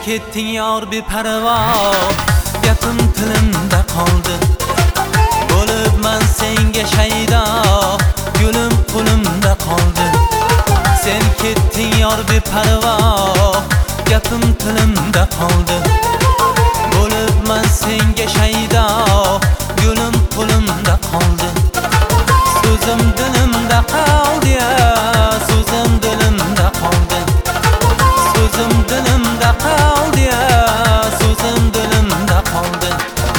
ketding yor beparvo, gapim tilimda qoldi. Bo'libman senga shaydo, gulim qo'limda qoldi. Sen ketding yor beparvo, gapim tilimda qoldi. Bo'libman senga shaydo, gulim qo'limda qoldi. So'zim dilimda qoldi, so'zim dilimda qoldi. So'zim dilimda qoldi, so'zim dilimda qoldi.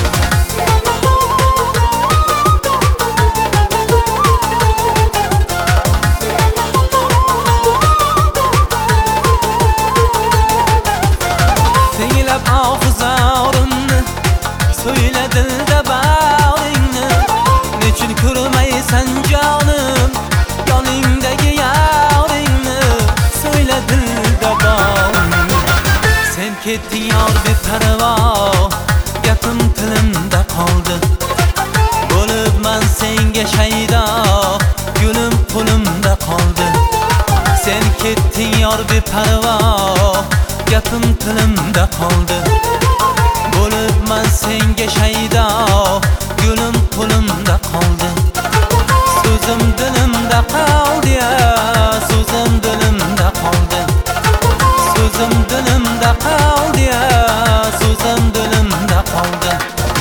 Tinglab oxizorimni, so'yla dilda bag'ringni. Nechun ko'rmaysan jonim, yoningdagi yoringni. So'yla dilda bag'ringni. Sen ketding yor beparvo, gapim tilimda qoldi. Bo'libman senga shaydo, gulim qo'limda qoldi. Sen ketding yor beparvo, gapim tilimda qoldi. Bo'libman senga shaydo, gulim qo'limda qoldi. So'zim dilimda qoldi, so'zim dilimda qoldi. So'zim dilimda qoldi, so'zim dilimda qoldi.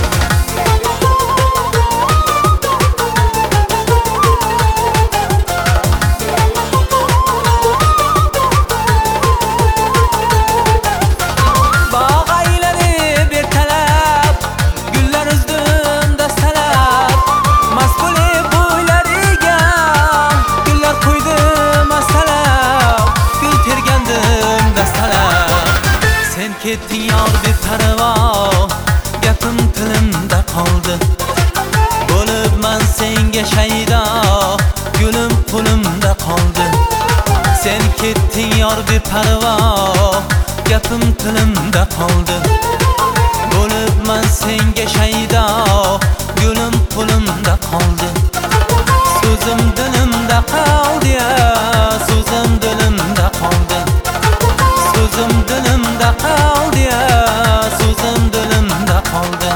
Ketding yor beparvo, gapim tilimda qoldi. Bo'libman senga shaydo, gulim qo'limda qoldi. Sen ketding yor beparvo, gapim tilimda qoldi. Bo'libman senga shaydo, gulim qo'limda qoldi. So'zim dilimda qoldi, so'zim dilimda qoldi. So'zim dilimda qoldi, so'zim dilimda qoldi.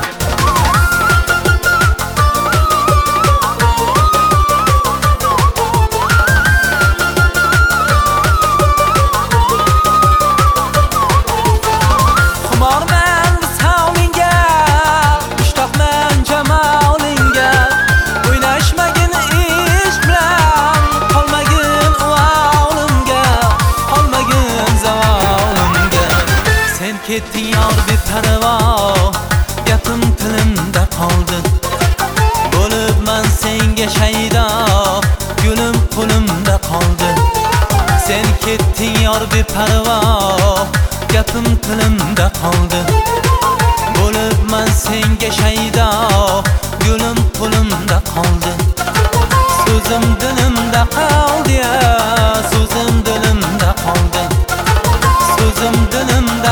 Xumorman visolingga, mushtoqman jamolingga. O'ynashmagin ish bilan, qolmagin o'g'limga, qolmagin zavolimga. Sen ketding yor beparvo, gapim tilimda qoldi. Bo'libman senga shaydo, gulim qo'limda qoldi. Sen ketding yor beparvo, gapim tilimda qoldi. Bo'libman senga shaydo, gulim qo'limda qoldi. So'zim dilimda qoldi, so'zim dilimda qoldi. So'zim dilimda